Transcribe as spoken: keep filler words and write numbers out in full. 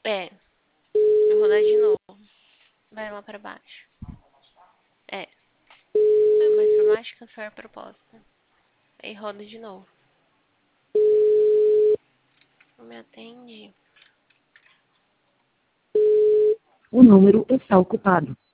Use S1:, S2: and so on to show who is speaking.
S1: É, eu vou dar de novo. Vai lá pra baixo. É. É, mas por mais que foi a proposta. Aí roda de novo. Não me atende.
S2: O número está ocupado.